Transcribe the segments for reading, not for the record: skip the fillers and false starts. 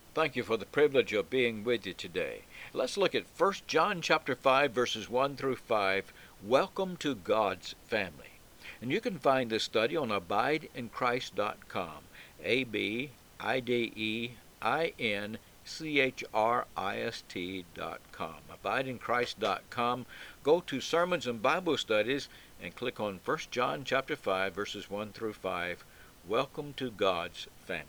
Thank you for the privilege of being with you today. Let's look at 1 John chapter 5 verses 1 through 5. Welcome to God's family. And you can find this study on abideinchrist.com. abideinchrist.com. Abideinchrist.com. Go to Sermons and Bible Studies and click on 1 John chapter 5 verses 1 through 5. Welcome to God's family.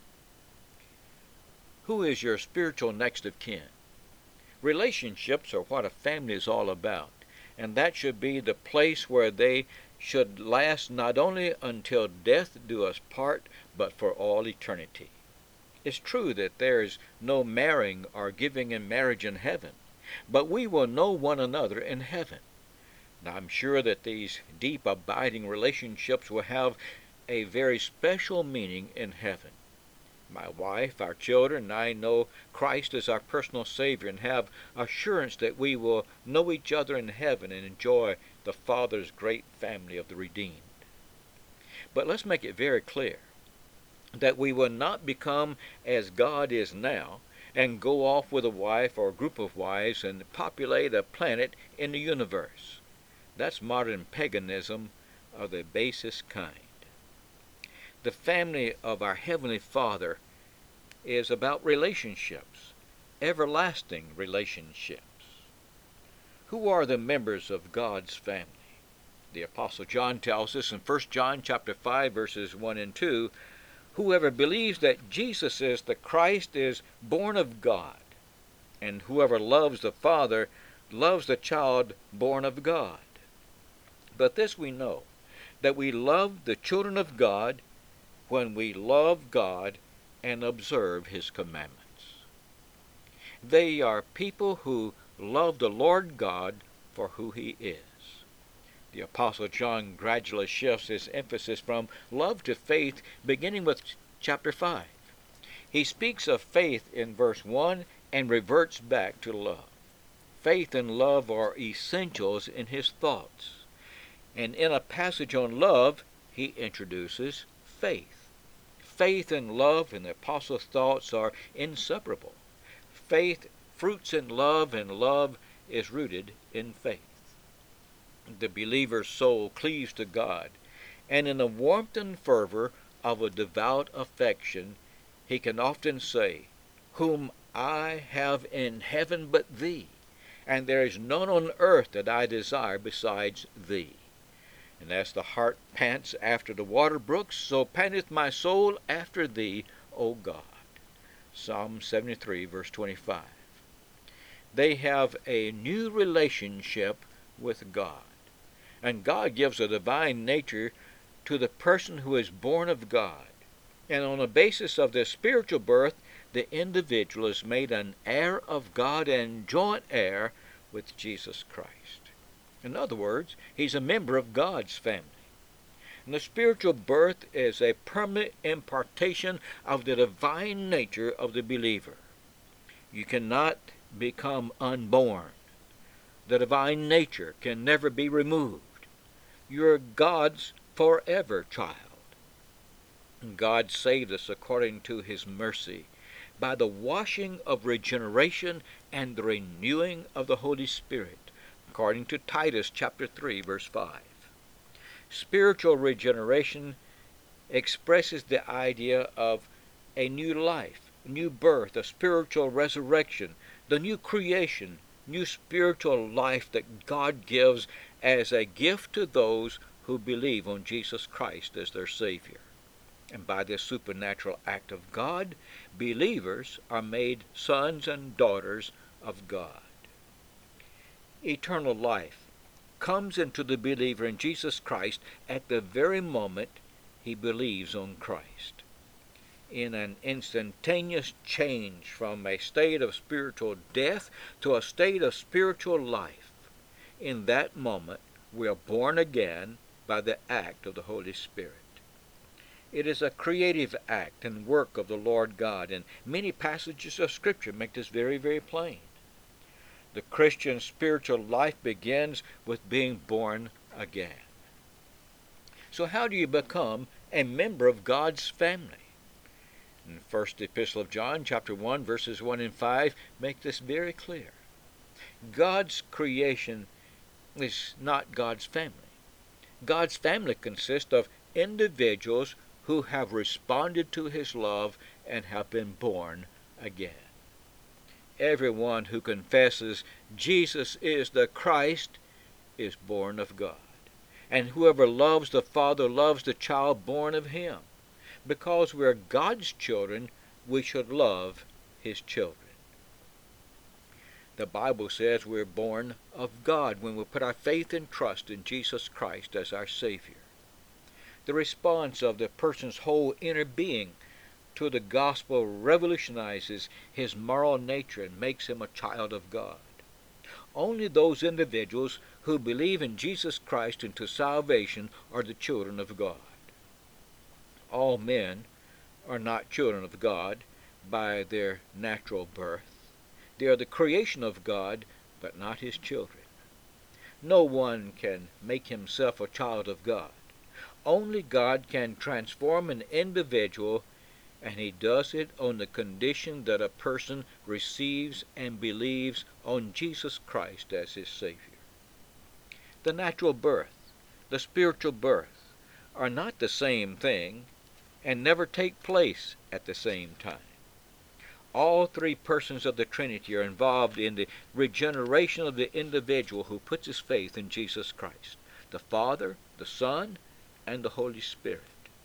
Who is your spiritual next of kin? Relationships are what a family is all about, and that should be the place where they should last not only until death do us part, but for all eternity. It's true that there is no marrying or giving in marriage in heaven, but we will know one another in heaven. Now, I'm sure that these deep, abiding relationships will have a very special meaning in heaven. My wife, our children, and I know Christ as our personal Savior and have assurance that we will know each other in heaven and enjoy the Father's great family of the redeemed. But let's make it very clear that we will not become as God is now and go off with a wife or a group of wives and populate a planet in the universe. That's modern paganism of the basest kind. The family of our Heavenly Father is about relationships, everlasting relationships. Who are the members of God's family? The Apostle John tells us in 1 John chapter 5 verses 1 and 2, whoever believes that Jesus is the Christ is born of God, and whoever loves the Father loves the child born of God. But this we know, that we love the children of God when we love God and observe His commandments. They are people who love the Lord God for who He is. The Apostle John gradually shifts his emphasis from love to faith, beginning with chapter 5. He speaks of faith in verse 1 and reverts back to love. Faith and love are essentials in his thoughts. And in a passage on love, he introduces faith. Faith and love in the Apostle's thoughts are inseparable. Faith fruits in love, and love is rooted in faith. The believer's soul cleaves to God, and in the warmth and fervor of a devout affection, he can often say, "Whom I have in heaven but thee, and there is none on earth that I desire besides thee." And as the hart pants after the water brooks, so panteth my soul after thee, O God. Psalm 73, verse 25. They have a new relationship with God, and God gives a divine nature to the person who is born of God. And on the basis of this spiritual birth, the individual is made an heir of God and joint heir with Jesus Christ. In other words, he's a member of God's family. And the spiritual birth is a permanent impartation of the divine nature of the believer. You cannot become unborn. The divine nature can never be removed. You're God's forever child. And God saved us according to His mercy by the washing of regeneration and the renewing of the Holy Spirit, according to Titus chapter 3, verse 5. Spiritual regeneration expresses the idea of a new life, new birth, a spiritual resurrection, the new creation, new spiritual life that God gives as a gift to those who believe on Jesus Christ as their Savior. And by this supernatural act of God, believers are made sons and daughters of God. Eternal life comes into the believer in Jesus Christ at the very moment he believes on Christ. In an instantaneous change from a state of spiritual death to a state of spiritual life, in that moment we are born again by the act of the Holy Spirit. It is a creative act and work of the Lord God, and many passages of Scripture make this very, very plain. The Christian spiritual life begins with being born again. So how do you become a member of God's family? In First Epistle of John, chapter 1, verses 1 and 5, make this very clear. God's creation is not God's family. God's family consists of individuals who have responded to his love and have been born again. Everyone who confesses Jesus is the Christ is born of God. And whoever loves the Father loves the child born of him. Because we are God's children, we should love his children. The Bible says we're born of God when we put our faith and trust in Jesus Christ as our Savior. The response of the person's whole inner being to the gospel revolutionizes his moral nature and makes him a child of God. Only those individuals who believe in Jesus Christ unto salvation are the children of God. All men are not children of God by their natural birth. They are the creation of God, but not his children. No one can make himself a child of God. Only God can transform an individual, and he does it on the condition that a person receives and believes on Jesus Christ as his Savior. The natural birth, the spiritual birth, are not the same thing and never take place at the same time. All three persons of the Trinity are involved in the regeneration of the individual who puts his faith in Jesus Christ, the Father, the Son, and the Holy Spirit.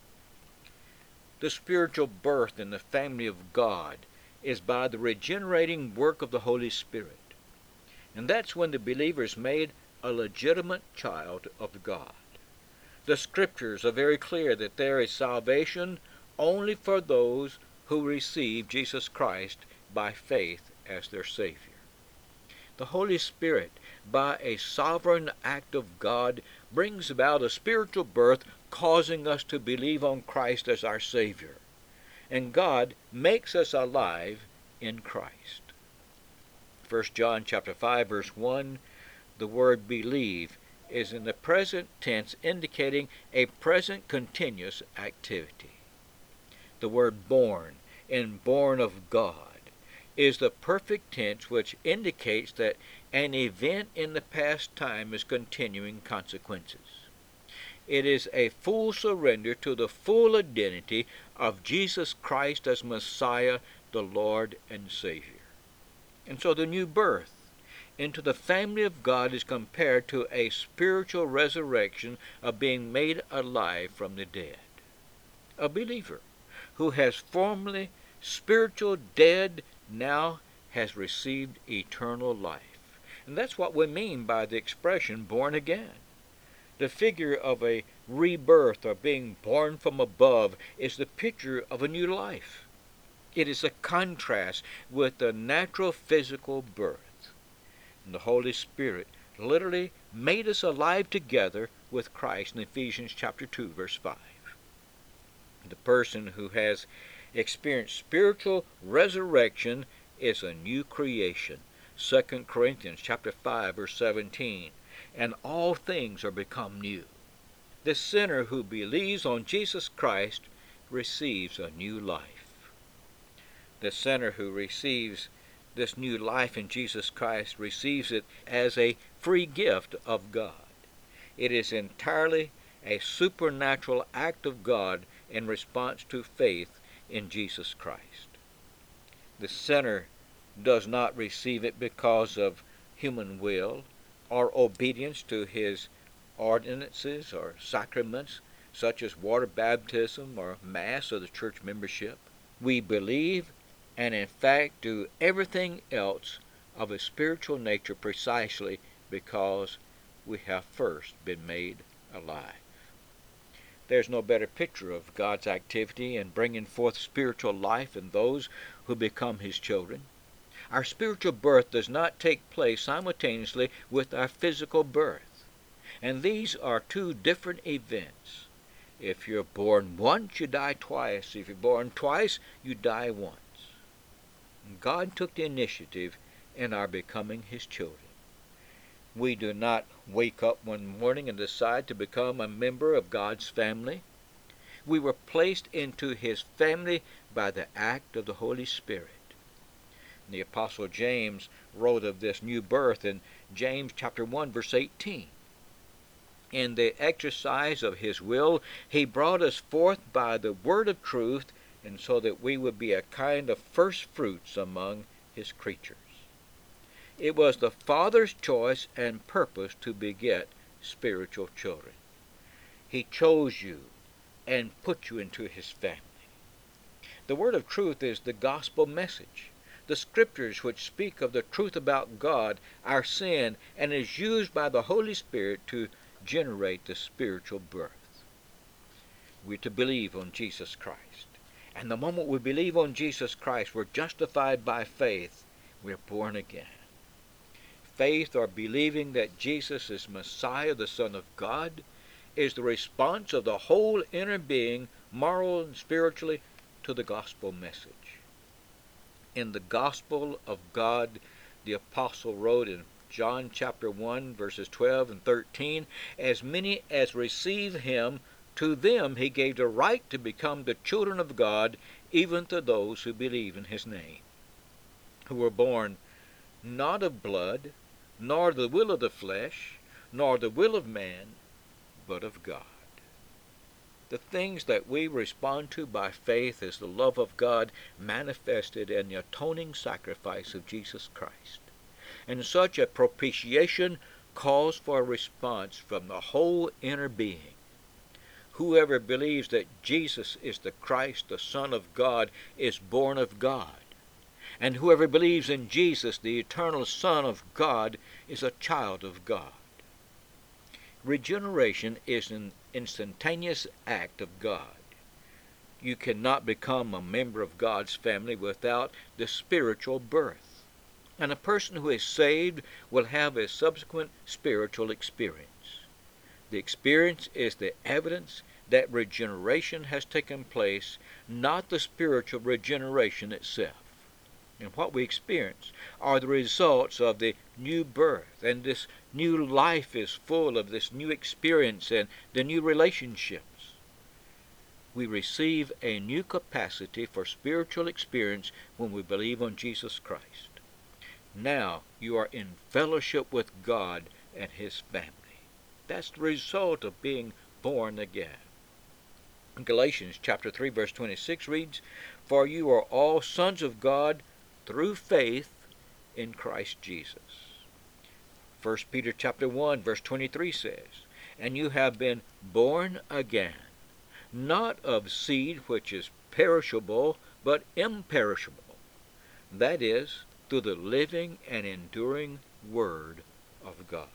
The spiritual birth in the family of God is by the regenerating work of the Holy Spirit. And that's when the believer is made a legitimate child of God. The Scriptures are very clear that there is salvation only for those who receive Jesus Christ by faith as their Savior. The Holy Spirit, by a sovereign act of God, brings about a spiritual birth, causing us to believe on Christ as our Savior. And God makes us alive in Christ. 1 John chapter 5, verse 1, the word believe is in the present tense, indicating a present continuous activity. The word born, in born of God, is the perfect tense which indicates that an event in the past time is continuing consequences. It is a full surrender to the full identity of Jesus Christ as Messiah, the Lord and Savior. And so the new birth into the family of God is compared to a spiritual resurrection of being made alive from the dead. A believer who has formerly spiritual dead now has received eternal life. And that's what we mean by the expression born again. The figure of a rebirth or being born from above is the picture of a new life. It is a contrast with the natural physical birth. And the Holy Spirit literally made us alive together with Christ in Ephesians chapter 2, verse 5. The person who has experienced spiritual resurrection is a new creation. 2 Corinthians chapter 5, verse 17. And all things are become new. The sinner who believes on Jesus Christ receives a new life. The sinner who receives this new life in Jesus Christ receives it as a free gift of God. It is entirely a supernatural act of God in response to faith in Jesus Christ. The sinner does not receive it because of human will or obedience to his ordinances or sacraments, such as water baptism or Mass or the church membership. We believe and in fact do everything else of a spiritual nature precisely because we have first been made alive. There's no better picture of God's activity in bringing forth spiritual life in those who become his children. Our spiritual birth does not take place simultaneously with our physical birth, and these are two different events. If you're born once, you die twice. If you're born twice, you die once. God took the initiative in our becoming his children. We do not wake up one morning and decide to become a member of God's family. We were placed into his family by the act of the Holy Spirit. The Apostle James wrote of this new birth in James chapter 1, verse 18. In the exercise of his will, he brought us forth by the word of truth, and so that we would be a kind of first fruits among his creatures. It was the Father's choice and purpose to beget spiritual children. He chose you and put you into his family. The word of truth is the gospel message, the scriptures which speak of the truth about God, our sin, and is used by the Holy Spirit to generate the spiritual birth. We're to believe on Jesus Christ. And the moment we believe on Jesus Christ, we're justified by faith. We're born again. Faith, or believing that Jesus is Messiah, the Son of God, is the response of the whole inner being, moral and spiritually, to the gospel message. In the gospel of God, the apostle wrote in John chapter 1, verses 12 and 13, "As many as receive him, to them he gave the right to become the children of God, even to those who believe in his name, who were born not of blood, nor the will of the flesh, nor the will of man, but of God." The things that we respond to by faith is the love of God manifested in the atoning sacrifice of Jesus Christ. And such a propitiation calls for a response from the whole inner being. Whoever believes that Jesus is the Christ, the Son of God, is born of God. And whoever believes in Jesus, the eternal Son of God, is a child of God. Regeneration is an instantaneous act of God. You cannot become a member of God's family without the spiritual birth. And a person who is saved will have a subsequent spiritual experience. The experience is the evidence that regeneration has taken place, not the spiritual regeneration itself. And what we experience are the results of the new birth, and this new life is full of this new experience and the new relationships. We receive a new capacity for spiritual experience when we believe on Jesus Christ. Now you are in fellowship with God and his family. That's the result of being born again. Galatians chapter 3, verse 26 reads, "For you are all sons of God through faith in Christ Jesus." 1 Peter chapter 1, verse 23 says, "And you have been born again, not of seed which is perishable, but imperishable, that is, through the living and enduring Word of God."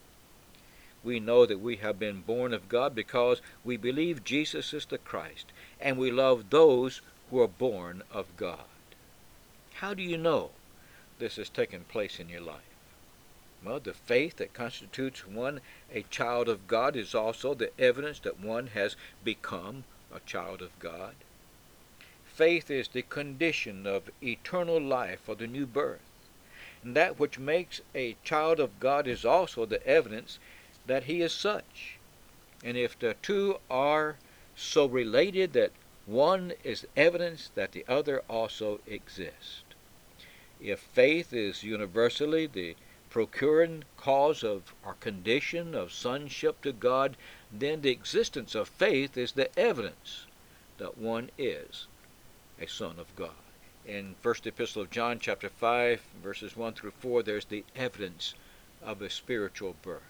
We know that we have been born of God because we believe Jesus is the Christ, and we love those who are born of God. How do you know this has taken place in your life? Well, the faith that constitutes one a child of God is also the evidence that one has become a child of God. Faith is the condition of eternal life or the new birth. And that which makes a child of God is also the evidence that he is such. And if the two are so related that one is evidence that the other also exists. If faith is universally the procuring cause of or condition of sonship to God, then the existence of faith is the evidence that one is a son of God. In First Epistle of John chapter 5, verses 1 through 4, there's the evidence of a spiritual birth.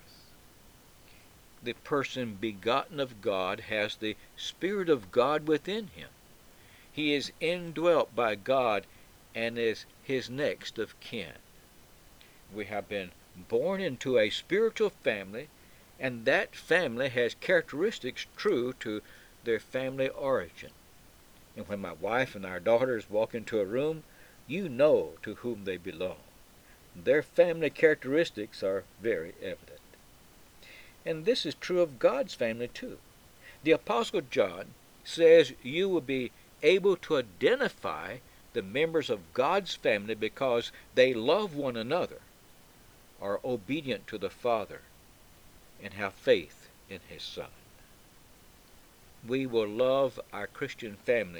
The person begotten of God has the Spirit of God within him. He is indwelt by God and is his next of kin. We have been born into a spiritual family, and that family has characteristics true to their family origin. And when my wife and our daughters walk into a room, you know to whom they belong. Their family characteristics are very evident. And this is true of God's family too. The Apostle John says you will be able to identify the members of God's family because they love one another, are obedient to the Father, and have faith in his Son. We will love our Christian family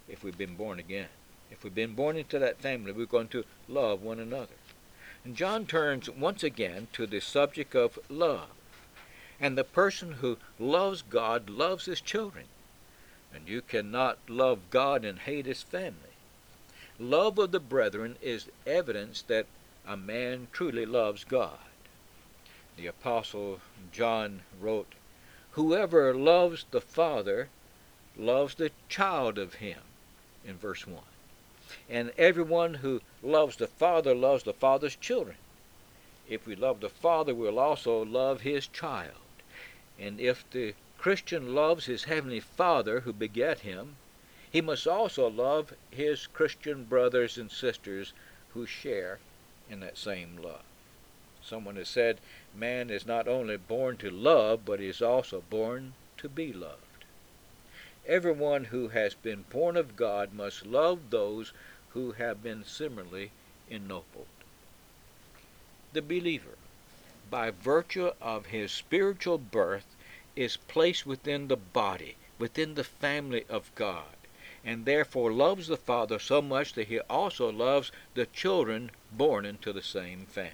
if we've been born again. If we've been born into that family, we're going to love one another. And John turns once again to the subject of love. And the person who loves God loves his children. And you cannot love God and hate his family. Love of the brethren is evidence that a man truly loves God. The Apostle John wrote, "Whoever loves the Father loves the child of him," in verse 1. And everyone who loves the Father loves the Father's children. If we love the Father, we'll also love his child. And if the Christian loves his heavenly Father who begat him, he must also love his Christian brothers and sisters who share in that same love. Someone has said, man is not only born to love, but is also born to be loved. Everyone who has been born of God must love those who have been similarly ennobled. The believer, by virtue of his spiritual birth, is placed within the body, within the family of God, and therefore loves the Father so much that he also loves the children born into the same family.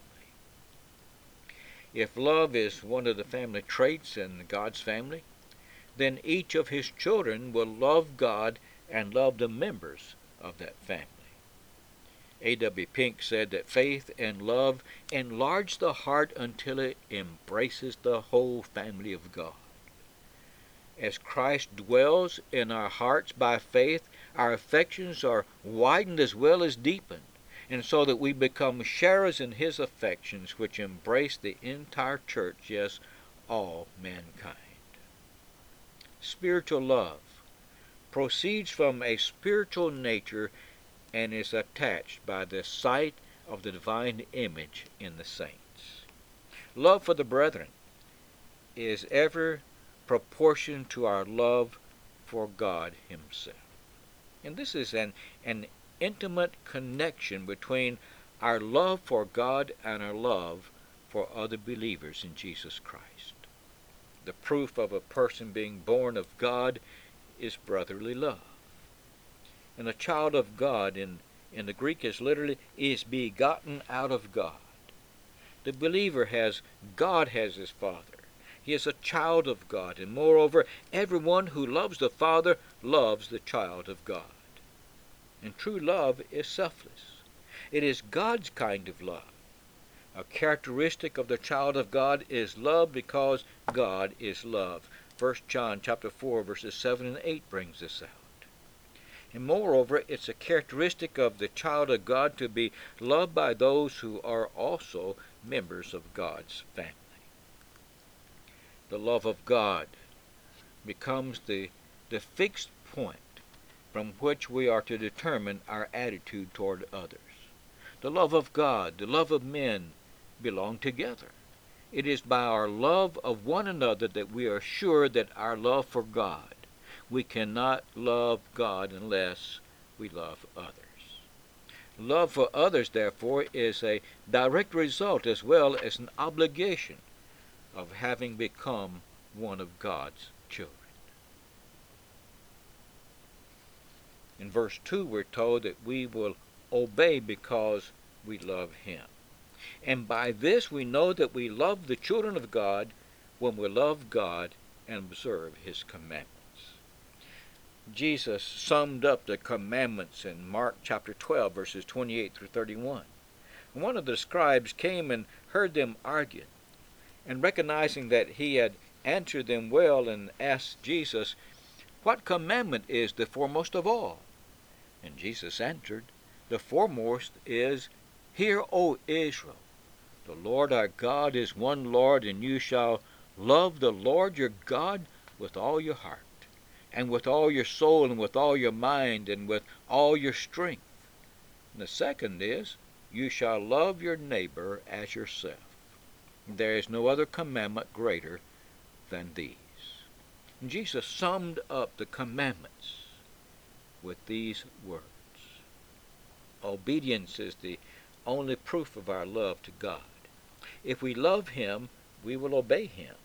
If love is one of the family traits in God's family, then each of his children will love God and love the members of that family. A.W. Pink said that faith and love enlarge the heart until it embraces the whole family of God. As Christ dwells in our hearts by faith, our affections are widened as well as deepened, and so that we become sharers in his affections, which embrace the entire church, yes, all mankind. Spiritual love proceeds from a spiritual nature and is attached by the sight of the divine image in the saints. Love for the brethren is ever proportioned to our love for God himself. And this is an intimate connection between our love for God and our love for other believers in Jesus Christ. The proof of a person being born of God is brotherly love. And a child of God in the Greek is literally is begotten out of God. The believer has God as his father. He is a child of God, and moreover, everyone who loves the Father loves the child of God. And true love is selfless. It is God's kind of love. A characteristic of the child of God is love because God is love. 1 John chapter 4, verses 7 and 8 brings this out. And moreover, it's a characteristic of the child of God to be loved by those who are also members of God's family. The love of God becomes the fixed point from which we are to determine our attitude toward others. The love of God, the love of men belong together. It is by our love of one another that we are sure that our love for God. We cannot love God unless we love others. Love for others, therefore, is a direct result as well as an obligation of having become one of God's children. In verse 2, we're told that we will obey because we love him. And by this we know that we love the children of God when we love God and observe his commandments. Jesus summed up the commandments in Mark chapter 12, verses 28 through 31. One of the scribes came and heard them argue, and recognizing that he had answered them well, and asked Jesus, "What commandment is the foremost of all?" And Jesus answered, "The foremost is, Hear, O Israel, the Lord our God is one Lord, and you shall love the Lord your God with all your heart, and with all your soul, and with all your mind, and with all your strength. And the second is, you shall love your neighbor as yourself. There is no other commandment greater than these." And Jesus summed up the commandments with these words. Obedience is the only proof of our love to God. If we love him, we will obey him.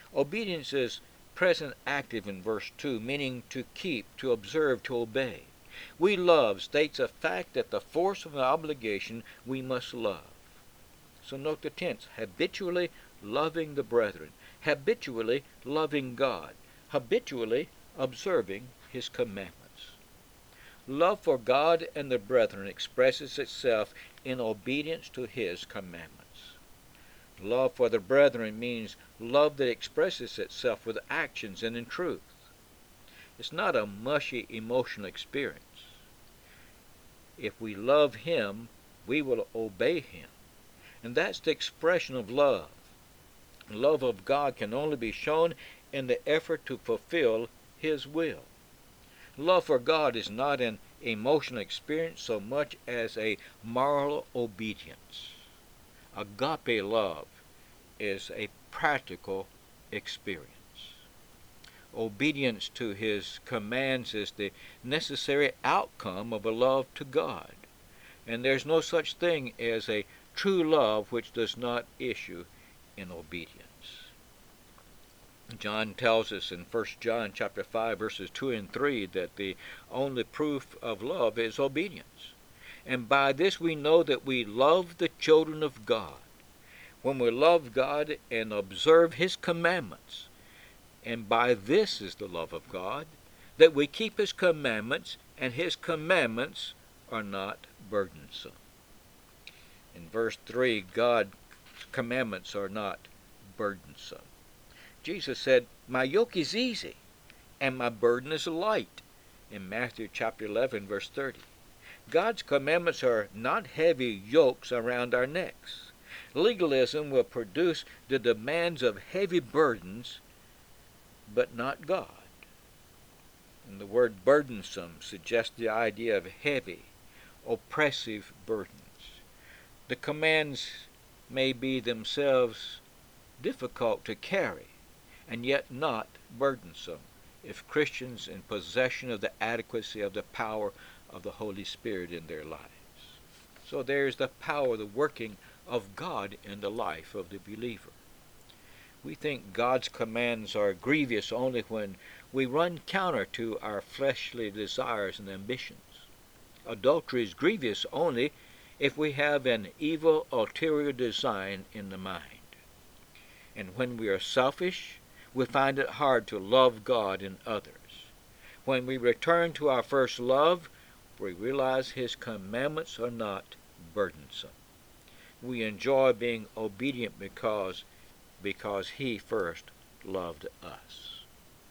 Obedience is present active in verse 2, meaning to keep, to observe, to obey. We love states a fact that the force of an obligation we must love. So note the tense, habitually loving the brethren, habitually loving God, habitually observing his commandments. Love for God and the brethren expresses itself in obedience to his commandments. Love for the brethren means love that expresses itself with actions and in truth. It's not a mushy emotional experience. If we love him, we will obey him. And that's the expression of love. Love of God can only be shown in the effort to fulfill his will. Love for God is not an emotional experience so much as a moral obedience. Agape love is a practical experience. Obedience to his commands is the necessary outcome of a love to God. And there's no such thing as a true love which does not issue in obedience. John tells us in 1 John chapter 5 verses 2 and 3 that the only proof of love is obedience. And by this we know that we love the children of God, when we love God and observe his commandments. And by this is the love of God, that we keep his commandments, and his commandments are not burdensome. In verse 3, God's commandments are not burdensome. Jesus said, "My yoke is easy, and my burden is light," in Matthew chapter 11, verse 30. God's commandments are not heavy yokes around our necks. Legalism will produce the demands of heavy burdens, but not God. And the word burdensome suggests the idea of heavy, oppressive burdens. The commands may be themselves difficult to carry, and yet not burdensome, if Christians in possession of the adequacy of the power of the Holy Spirit in their lives. So there's the power, the working of God in the life of the believer. We think God's commands are grievous only when we run counter to our fleshly desires and ambitions. Adultery is grievous only if we have an evil ulterior design in the mind. And when we are selfish, we find it hard to love God and others. When we return to our first love, we realize his commandments are not burdensome. We enjoy being obedient because he first loved us.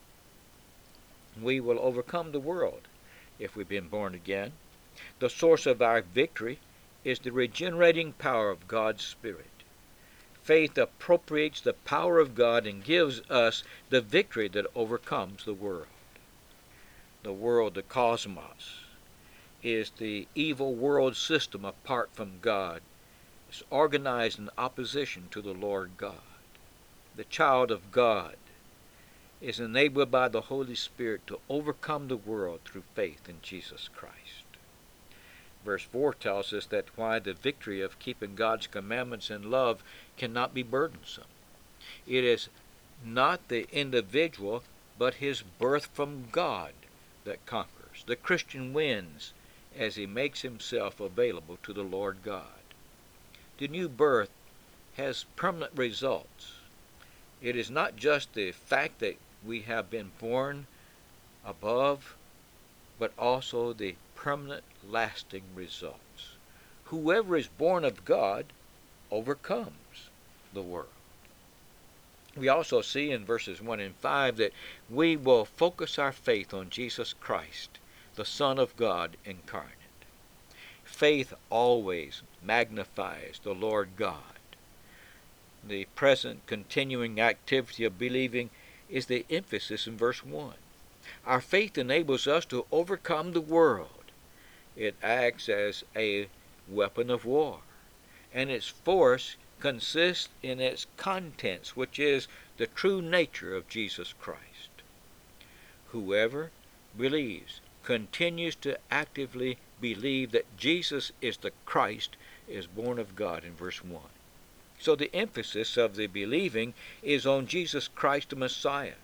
We will overcome the world if we've been born again. The source of our victory is the regenerating power of God's Spirit. Faith appropriates the power of God and gives us the victory that overcomes the world. The world, the cosmos, is the evil world system apart from God. It's organized in opposition to the Lord God. The child of God is enabled by the Holy Spirit to overcome the world through faith in Jesus Christ. Verse 4 tells us that why the victory of keeping God's commandments in love cannot be burdensome. It is not the individual, but his birth from God that conquers. The Christian wins as he makes himself available to the Lord God. The new birth has permanent results. It is not just the fact that we have been born above, but also the permanent, lasting results. Whoever is born of God overcomes the world. We also see in verses 1 and 5 that we will focus our faith on Jesus Christ, the Son of God incarnate. Faith always magnifies the Lord God. The present continuing activity of believing is the emphasis in verse 1. Our faith enables us to overcome the world. It acts as a weapon of war, and its force consists in its contents, which is the true nature of Jesus Christ. Whoever believes, continues to actively believe that Jesus is the Christ, is born of God in verse 1. So the emphasis of the believing is on Jesus Christ the Messiah.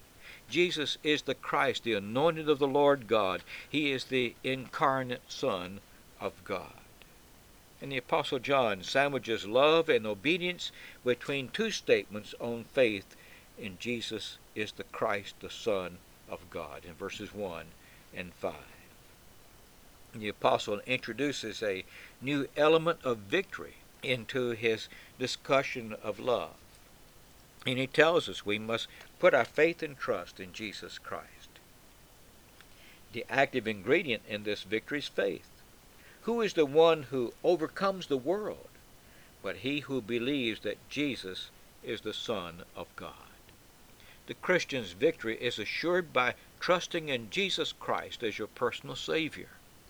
Jesus is the Christ, the anointed of the Lord God. He is the incarnate Son of God. And the Apostle John sandwiches love and obedience between two statements on faith in Jesus is the Christ, the Son of God, in verses 1 and 5. The apostle introduces a new element of victory into his discussion of love. And he tells us we must put our faith and trust in Jesus Christ. The active ingredient in this victory is faith. Who is the one who overcomes the world but he who believes that Jesus is the Son of God? The Christian's victory is assured by trusting in Jesus Christ as your personal Savior.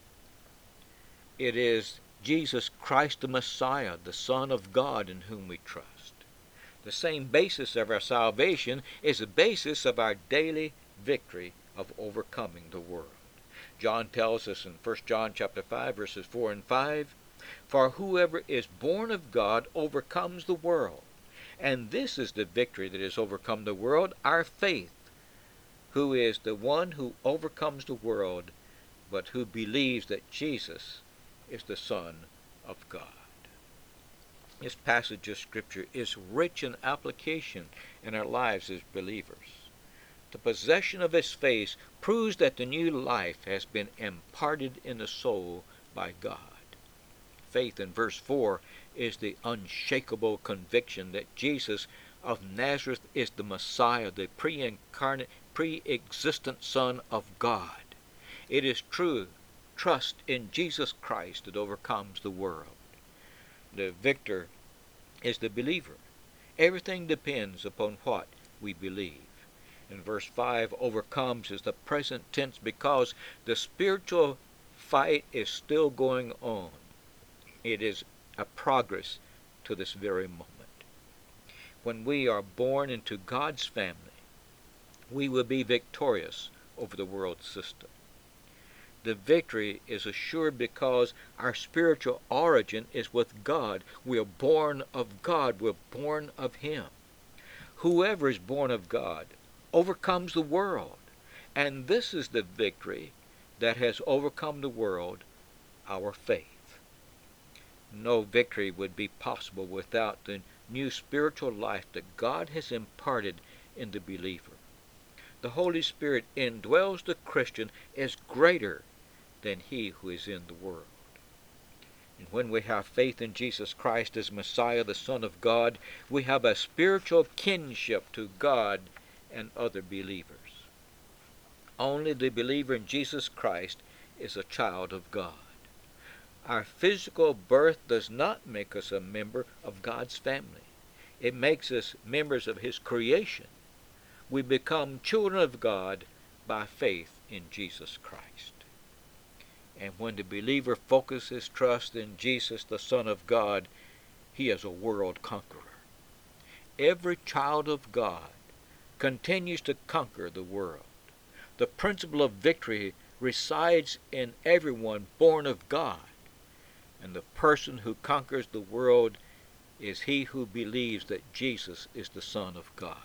It is Jesus Christ the Messiah, the Son of God, in whom we trust. The same basis of our salvation is the basis of our daily victory of overcoming the world. John tells us in 1 John chapter 5, verses 4 and 5, "For whoever is born of God overcomes the world. And this is the victory that has overcome the world, our faith, who is the one who overcomes the world, but who believes that Jesus is the Son of God." This passage of Scripture is rich in application in our lives as believers. The possession of this faith proves that the new life has been imparted in the soul by God. Faith in verse 4 is the unshakable conviction that Jesus of Nazareth is the Messiah, the pre-incarnate, pre-existent Son of God. It is true trust in Jesus Christ that overcomes the world. The victor is the believer. Everything depends upon what we believe. In verse 5, overcomes is the present tense because the spiritual fight is still going on. It is a progress to this very moment. When we are born into God's family, we will be victorious over the world system. The victory is assured because our spiritual origin is with God. We are born of God. We're born of Him. Whoever is born of God overcomes the world. And this is the victory that has overcome the world, our faith. No victory would be possible without the new spiritual life that God has imparted in the believer. The Holy Spirit indwells the Christian is greater than he who is in the world. And when we have faith in Jesus Christ as Messiah, the Son of God, we have a spiritual kinship to God and other believers. Only the believer in Jesus Christ is a child of God. Our physical birth does not make us a member of God's family. It makes us members of His creation. We become children of God by faith in Jesus Christ. And when the believer focuses trust in Jesus, the Son of God, he is a world conqueror. Every child of God continues to conquer the world. The principle of victory resides in everyone born of God. And the person who conquers the world is he who believes that Jesus is the Son of God.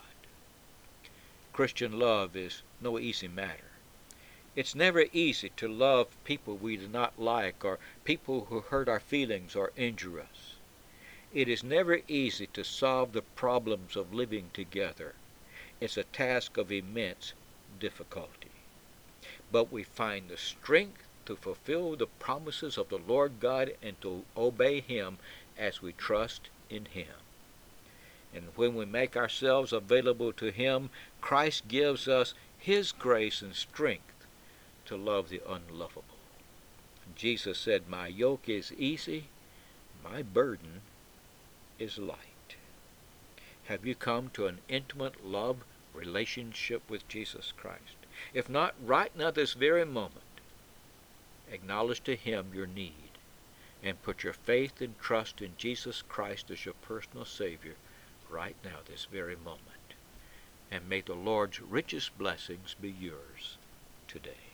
Christian love is no easy matter. It's never easy to love people we do not like or people who hurt our feelings or injure us. It is never easy to solve the problems of living together. It's a task of immense difficulty. But we find the strength to fulfill the promises of the Lord God and to obey Him as we trust in Him. And when we make ourselves available to Him, Christ gives us His grace and strength to love the unlovable. Jesus said, "My yoke is easy, my burden is light." Have you come to an intimate love relationship with Jesus Christ? If not, right now, this very moment, acknowledge to Him your need and put your faith and trust in Jesus Christ as your personal Savior right now, this very moment. And may the Lord's richest blessings be yours today.